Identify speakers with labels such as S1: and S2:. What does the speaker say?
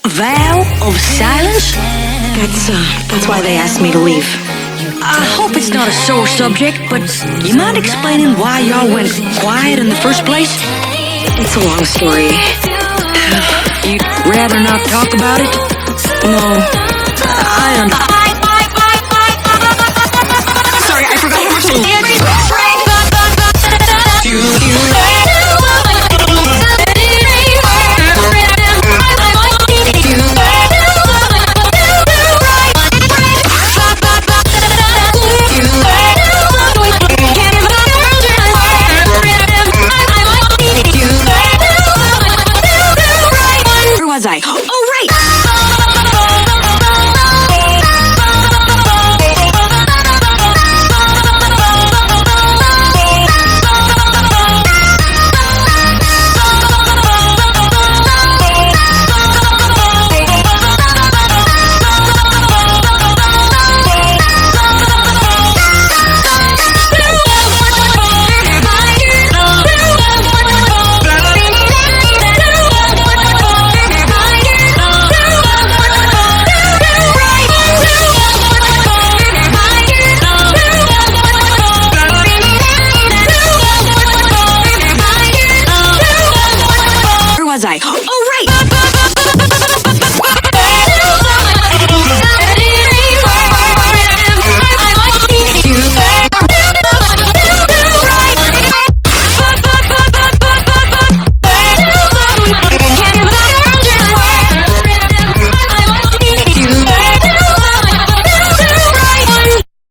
S1: Vow of silence?
S2: That's why they asked me to leave.
S1: I hope it's not a sore subject, but you mind explaining why y'all went quiet in the first place?
S2: It's a long story.
S1: You'd rather not talk about it?
S2: No.
S1: Sorry, I forgot how much I did. Was I? Oh, right! Was I?